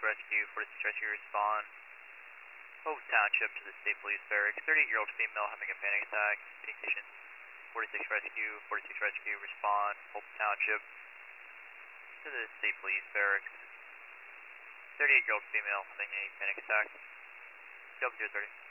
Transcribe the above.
Rescue, 46 Rescue, respond. Hope Township to the State Police Barracks. 38-year-old female having a panic attack. Station 46 Rescue, respond. Hope Township to the State Police Barracks. 38-year-old female having a panic attack. W030.